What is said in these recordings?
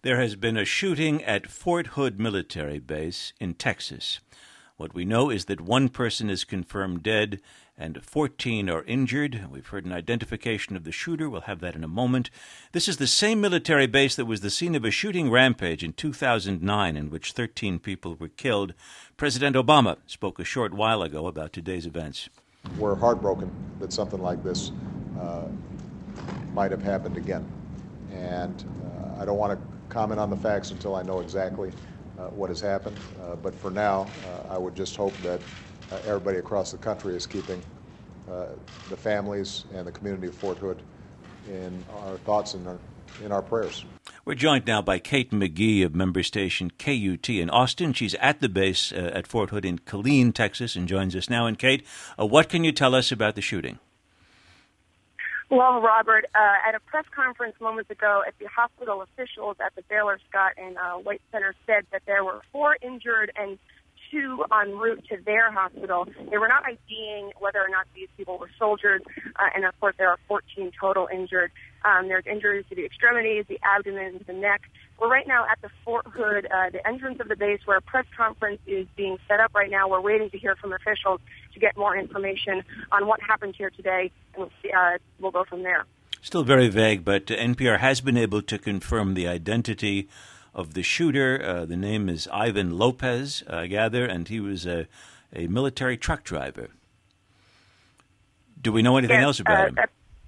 There has been a shooting at Fort Hood Military Base in Texas. What we know is that one person is confirmed dead and 14 are injured. We've heard an identification of the shooter. We'll have that in a moment. This is the same military base that was the scene of a shooting rampage in 2009 in which 13 people were killed. President Obama spoke a short while ago about today's events. We're heartbroken that something like this might have happened again. And I don't want to comment on the facts until I know exactly what has happened. But for now, I would just hope that everybody across the country is keeping the families and the community of Fort Hood in our thoughts and in our prayers. We're joined now by Kate McGee of member station KUT in Austin. She's at the base at Fort Hood in Killeen, Texas, and joins us now. And Kate, what can you tell us about the shooting? Well, Robert, at a press conference moments ago at the hospital, officials at the Baylor Scott and White Center said that there were 4 injured and 2 en route to their hospital. They were not IDing whether or not these people were soldiers, and of course there are 14 total injured. There's injuries to the extremities, the abdomen, the neck. We're right now at the Fort Hood, the entrance of the base, where a press conference is being set up right now. We're waiting to hear from officials to get more information on what happened here today, and we'll go from there. Still very vague, but NPR has been able to confirm the identity of the shooter. The name is Ivan Lopez, I gather, and he was a military truck driver. Do we know anything else about him?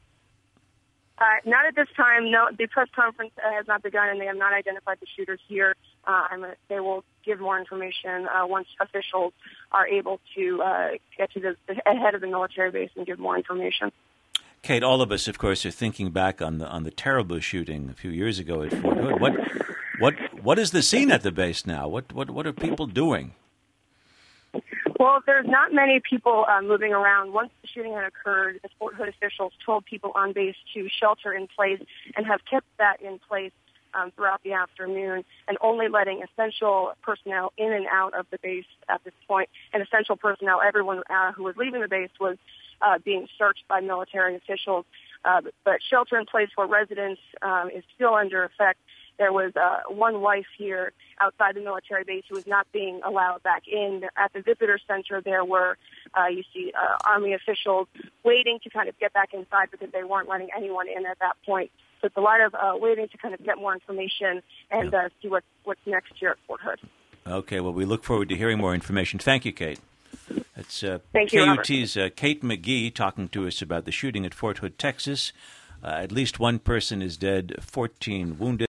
Not at this time. No, the press conference has not begun, and they have not identified the shooters here. They will give more information once officials are able to get to the head of the military base and give more information. Kate, all of us, of course, are thinking back on the terrible shooting a few years ago at Fort Hood. What is the scene at the base now? What are people doing? Well, there's not many people moving around. Once the shooting had occurred, the Fort Hood officials told people on base to shelter in place and have kept that in place throughout the afternoon, and only letting essential personnel in and out of the base at this point. And essential personnel, everyone who was leaving the base was being searched by military officials. But shelter in place for residents is still under effect. There was one wife here outside the military base who was not being allowed back in. At the visitor center, there were, you see, Army officials waiting to kind of get back inside because they weren't letting anyone in at that point. So it's a lot of waiting to kind of get more information and see what's next here at Fort Hood. Okay, well, we look forward to hearing more information. Thank you, Kate. That's Thank you, KUT's Kate McGee talking to us about the shooting at Fort Hood, Texas. At least one person is dead, 14 wounded.